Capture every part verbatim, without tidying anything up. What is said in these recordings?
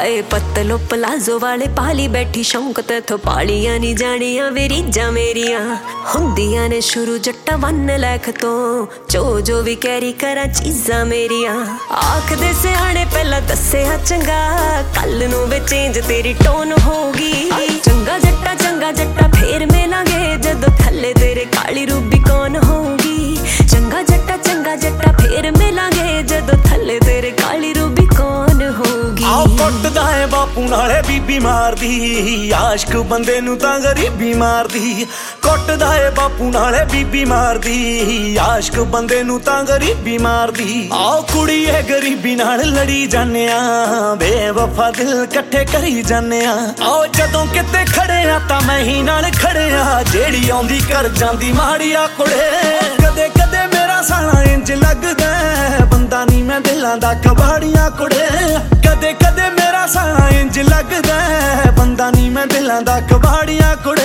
हाय पतलो palazzo वाले पाली बैठी शौक तैथों पालियां नी जानियां वे रीझां मेरियां हुंदियां ने शुरू जट्टा वन लैख तो जो जो भी कैरी करा चीज़ां मेरियां आखदे सियाणे पहला दस्सिया चंगा कल नूं वे चेंज तेरी टोन होगी चंगा जट्टा चंगा जट्टा फेर मिलांगे जदों थल्ले तेरे काली रूबी कौन होगी चंगा जट्टा चंगा जट्टा फेर मिलांगे जदों थल्ले तेरे काली रूबी कौन होगी आओ कुटदा है बापू नाले बीबी मारदी आशिक बंदे नूं तां गरीबी मारदी कुटदा है बापू नाले बीबी मारदी आशिक बंदे नूं तां गरीबी मारदी आओ कुड़ी है गरीबी नाल लड़ी जाने आ बेवफा दिल कट्ठे करी जाने आ आओ जदों किते खड़े आ तां मैं ही नाल खड़े आ जेड़ी आउंदी कर जांदी माड़िया कुड़े कदे कदे मेरा साला इंज लगदा बंदा नी मैं दिलां दा कबाड़ियां कुड़े कदे कदे मेरा साला इंज लगदा बंदा नी मैं दिलां दा कबाड़ियां कुड़े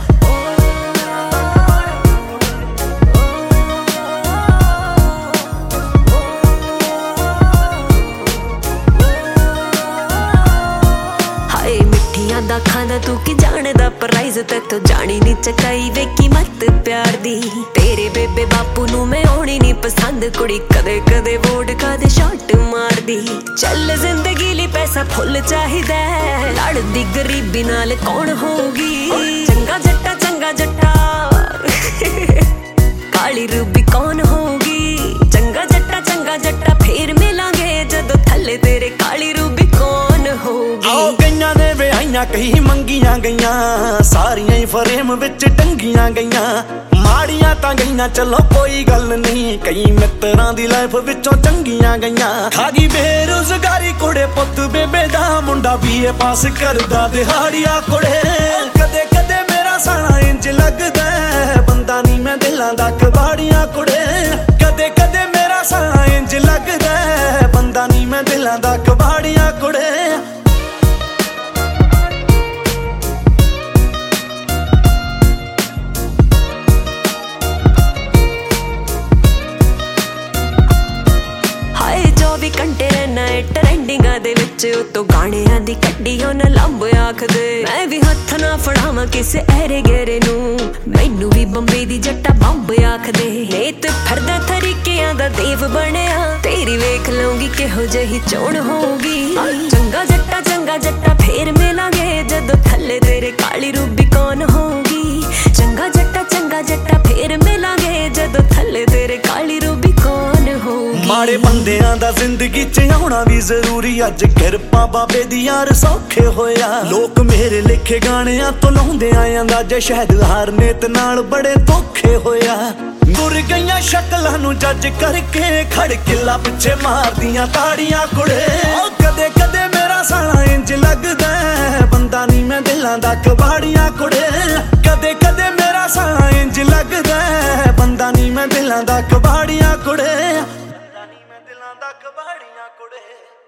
दा खांदा तू की जानदा प्राइज तैथों जानी नी चकाई वे कीमत प्यार दी तेरे बेबे बापू नू मैं होनी नी पसंद कुड़ी कदे कदे वोडका दे शॉट मार दी चल जिंदगी ली पैसा फुल चाहिदा लड़दी गरीबी नाल कौन होगी चंगा जट्टा चंगा जट्टा काली रूबी कौन होगी चंगा जट्टा चंगा जट्टा फेर मिलांगे जदों थल्ले तेरे काली रूबी कौन होगी आओ गईयां ने विआहियां कई मंगियां गईयां सारियां ही फरेम विच टंगियां गईयां माड़ियां तां गईयां चलो कोई गल नहीं कई मित्रां दी लाइफ विचों चंगियां गईयां खागी बेरोजगारी कुड़े पुੱਤ बेबे दा मुंडा बीए पास करदा दिहाड़िया कुड़े कदे कदे मेरा साला इंज लगदा बंदा नी मैं दिलां दा कबाड़ियां कुड़े कदे कदे मेरा साला इंज लगदा बंदा नी मैं दिलां दा कबाड़ियां कुड़े चौबी घंटे रहना है ट्रेंडिंगां दे विच उतों गाणियां दी कड्डी उन्हां लंब आखदे मैं भी हत्थ ना फड़ावां किसे ऐरे गैरे नूं मैनू भी बंबे दी जट्टा बंब आखदे नेत फरदा तरीकियां दा देव बणिया तेरी वेख लूंगी किहो जही चोण होगी चंगा जट्टा चंगा जट्टा फेर मिलांगे जदों थल्ले तेरे काली रूबी कौन होगी चंगा जट्टा चंगा जट्टा फेर मिलांगे जदों थल्ले तेरे काली रूबी कौन होगी माड़े बंदियां दा जिंदगी च आउणा भी जरूरी अज किरपा बाबे दी यार सौखे होया लोक मेरे लिखे गाणियां तो लाउंदे आंदा जे शायद हार नेत नाल बड़े धोखे होया गुर गईयां शक्लां नूं जज करके खड़ किला पिछे मारदियां ताड़ियां कुड़े कदे कदे मेरा साला इंज लगदा बंदा नी मैं दिलां दा कबाड़ियां कुड़े कदे कदे मेरा साला इंज लगदा बंदा नी मैं दिलां दा कबाड़ियां कुड़े बंदा नी मैं दिलां दा कबाड़ियां कुड़े।